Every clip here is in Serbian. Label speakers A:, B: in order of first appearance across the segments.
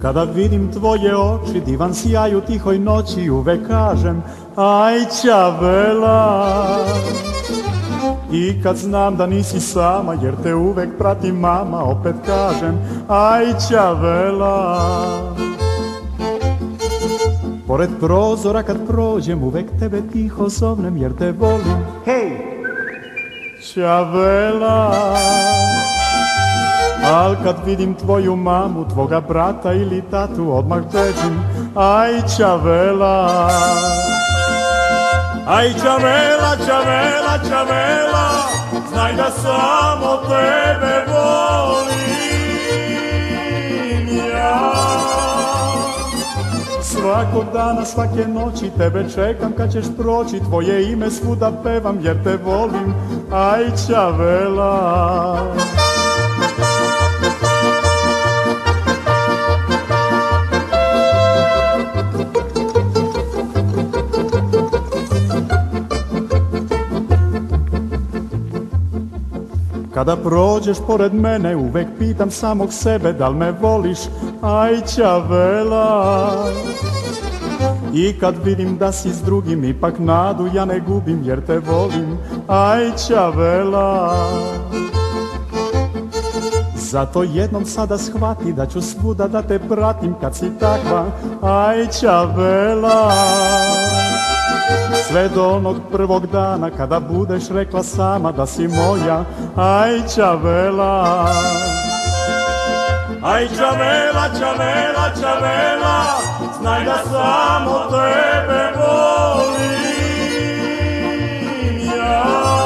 A: Kada vidim tvoje oči, divan sjaj u tihoj noći, uvek kažem aj Čavela. I kad znam da nisi sama, jer te uvek prati mama, opet kažem aj Čavela. Pored prozora kad prođem, uvek tebe tiho zovnem, jer te volim, hej, Čavela. Al kad vidim tvoju mamu, tvoga brata ili tatu, odmah bežim, aj Čavela. Aj Čavela, Čavela, Čavela, znaj da samo tebe volim ja. Svakog dana, svake noći tebe čekam kad ćeš proći, tvoje ime svuda pevam jer te volim, aj Čavela. Kada prođeš pored mene, uvek pitam samog sebe da li me voliš, aj Čavela. I kad vidim da si s drugim, ipak nadu ja ne gubim jer te volim, aj Čavela. Zato jednom sada shvati da ću svuda da te pratim kad si takva, aj Čavela. Sve do onog prvog dana kada budeš rekla sama da si moja, aj Čavela. Aj Čavela, Čavela, Čavela, znaj da samo tebe volim ja.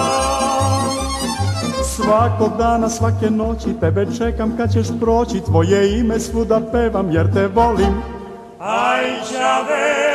A: Svakog dana, svake noći tebe čekam kad ćeš proći, tvoje ime svuda pevam jer te volim, aj Čavela.